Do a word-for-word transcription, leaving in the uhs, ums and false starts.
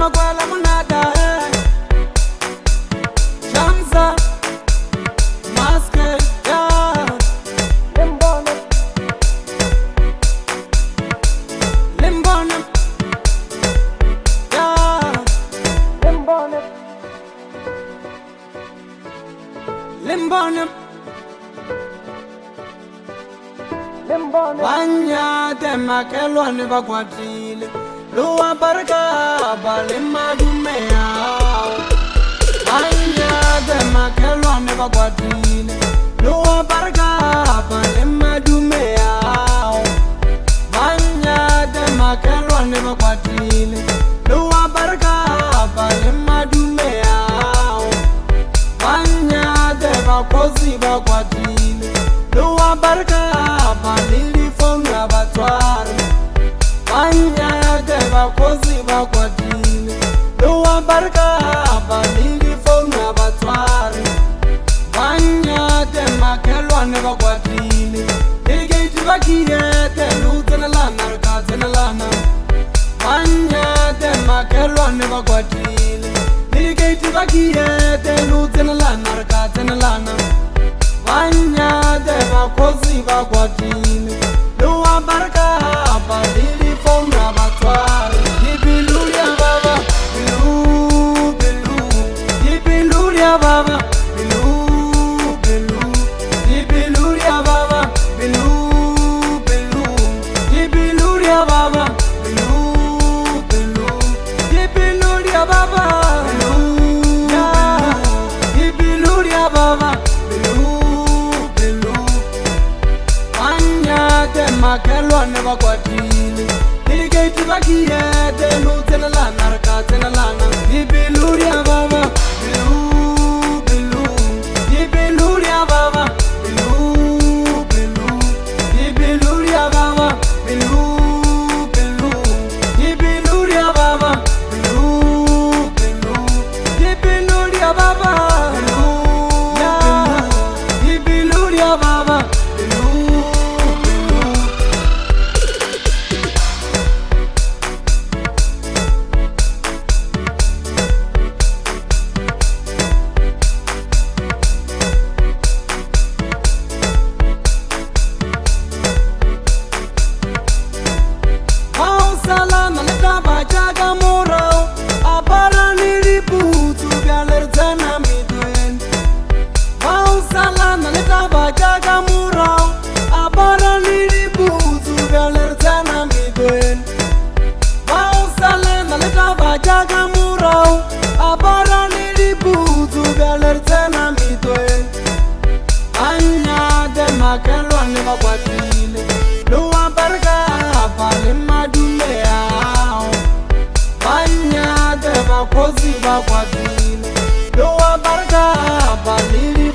makwala munada Shamsa Maske ya Limbona Limbona ya Limbona Limbona Banya tema kelwane bakwatile Luwa baraka balima dumea Banya tema kelwane bakwatile Luwa baraka balima dumea Banya tema kelwane bakwatile Luwa baraka balima dumea Banya tema kozi bakwatile Luwa baraka balili fonga batwari Banya deba kozi bakwatile Luwa baraka balili fonga batwari Banya dema kelwane bakwatile Ilgeiti bakiye telu tenelana rika tenelana Banya dema kelwane bakwatile Ilgeiti bakiye telu tenelana rika tenelana Banya deba kozi bakwatile Luwa baraka balili fonga batwari Yibiluria baba, bilu, bilu Yibiluria baba, bilu, bilu Yibiluria baba, bilu, bilu Yibiluria baba, bilu, bilu Yibiluria baba, bilu, bilu Yibiluria baba, bilu Makelwane bakwatile Ilgeiti bakiye telu tenelana rika tenelana Yibiluria baba bilu bilu Yibiluria baba bilu bilu Yibiluria baba bilu bilu Yibiluria baba bilu bilu Yibiluria baba bilu Yibiluria baba Bajaga murau, abara niribu tu galer tena midwen. Mau sala naleta bajaga murau, abara niribu tu galer tena midwen. Mau sala naleta bajaga murau, abara niribu tu galer tena midwen. Anya de makelwane bakwatile, luwa barga balima dumea. Banya deba kozi bakwatile Luwa baraka balili